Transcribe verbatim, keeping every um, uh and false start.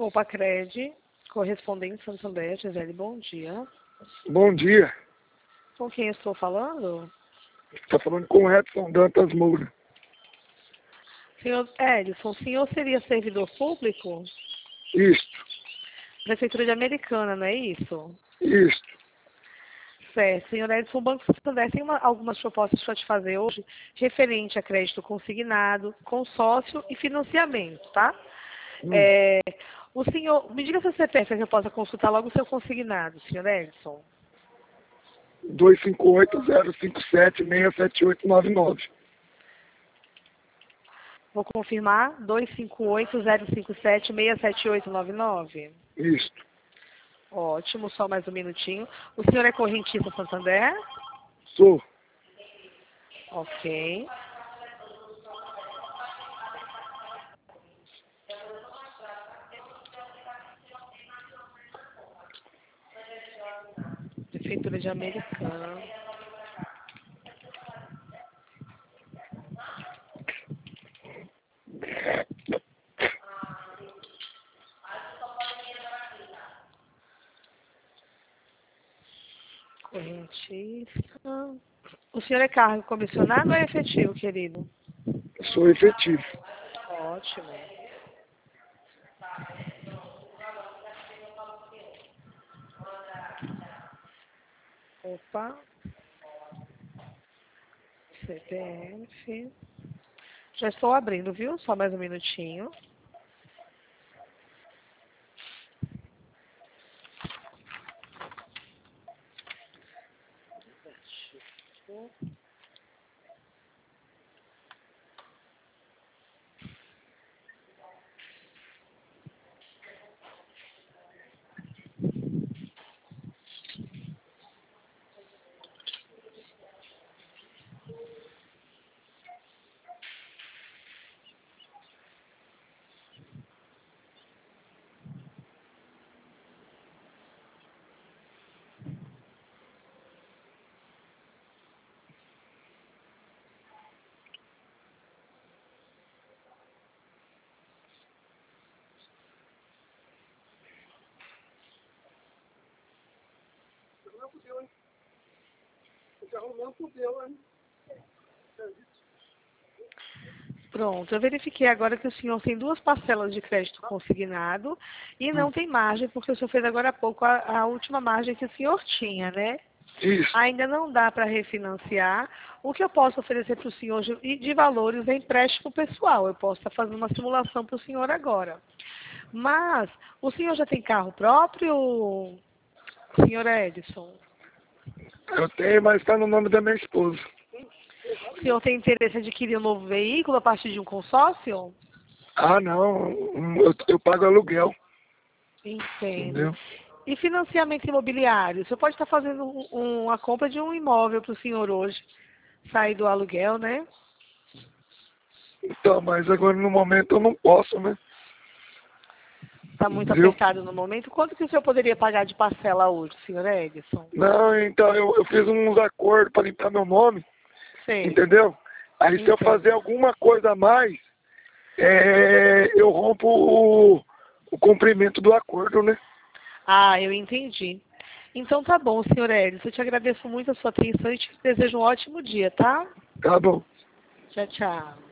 Opa, Cred, correspondente Santander, Gisele, bom dia. Bom dia. Com quem eu estou falando? Está falando com o Edson Dantas Moura. Senhor Edson, o senhor seria servidor público? Isto, Prefeitura de Americana, não é isso? isto. Certo. Senhor Edson, o Banco Santander tem uma, algumas propostas para te fazer hoje, referente a crédito consignado, consórcio e financiamento, tá? Hum. É, o senhor, me diga seu C P F para que eu possa consultar logo o seu consignado, senhor Edson. dois cinco oito, zero cinco sete, seis sete oito nove nove. Vou confirmar, dois cinco oito, zero cinco sete, seis sete oito nove nove. Isto. Ótimo, só mais um minutinho. O senhor é correntista Santander? Sou. Ok. Prefeitura de Americana. Correntista. O senhor é cargo comissionado ou é efetivo, querido? Sou efetivo. Ótimo. Opa. C P F. Já estou abrindo, viu? Só mais um minutinho. Pronto, eu verifiquei agora que o senhor tem duas parcelas de crédito consignado e não tem margem, porque o senhor fez agora há pouco a, a última margem que o senhor tinha, né? Isso. Ainda não dá para refinanciar. O que eu posso oferecer para o senhor de, de valores é empréstimo pessoal. Eu posso estar fazendo uma simulação para o senhor agora. Mas, o senhor já tem carro próprio, senhor Edson? Eu tenho, mas está no nome da minha esposa. O senhor tem interesse em adquirir um novo veículo a partir de um consórcio? Ah, não. Eu, eu pago aluguel. Entendo. Entendeu? E financiamento imobiliário? O senhor pode estar fazendo um, uma compra de um imóvel para o senhor hoje, sair do aluguel, né? Então, mas agora no momento eu não posso, né? Está muito Viu? apertado no momento. Quanto que o senhor poderia pagar de parcela hoje, senhor Edson? Não, então eu, eu fiz uns acordos para limpar meu nome. Sei. Entendeu? Aí se eu Entendo. fazer alguma coisa a mais, é, eu rompo o, o cumprimento do acordo, né? Ah, eu entendi. Então tá bom, senhor Edson. Eu te agradeço muito a sua atenção e te desejo um ótimo dia, tá? Tá bom. Tchau, tchau.